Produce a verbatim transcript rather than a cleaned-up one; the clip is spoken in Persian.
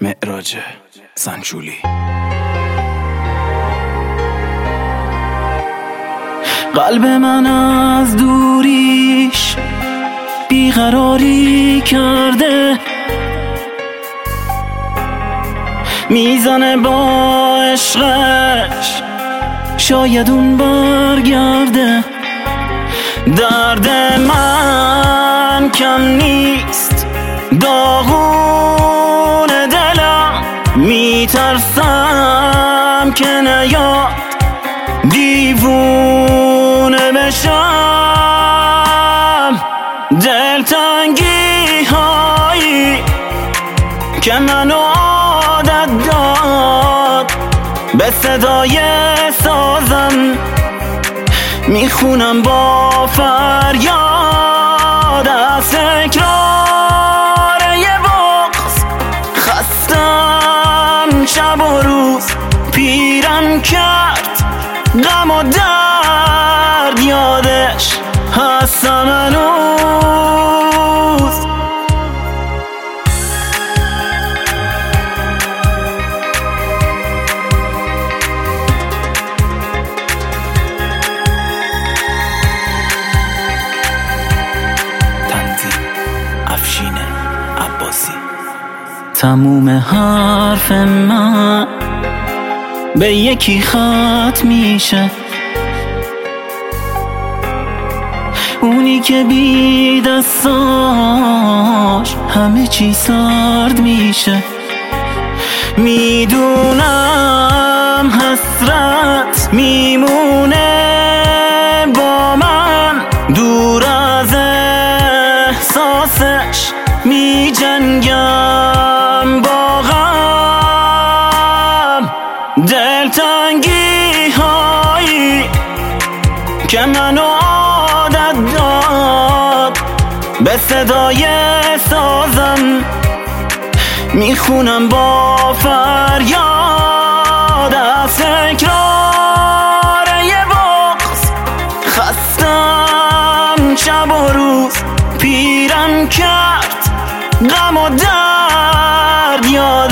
معراج سنچولی. قلب من از دوریش بیقراری کرده، میزنه با عشقش شاید اون برگرده. درد من کم نیست، داغون دلم، میترسم که نیاد دیوونه بشم. دلتنگی هایی که منو عادت داد، به صدای سازم میخونم با فریاد. از تکرار یه بغض خستم، شب و روز پیرم کرد غم و درد، یادش هستم هنوز. افشین عباسی. تموم حرف من به یکی خط میشه، اونی که بی دستاش همه چی سرد میشه. میدونم حسرت میمونه با من، دور از احساسش می جنگم با غم. دلتنگی هایی که منو عادت داد، به صدای سازم میخونم با فریاد. از تکرار یه بغض خستم، شب و روز پیرم کرد غم و درد، یاد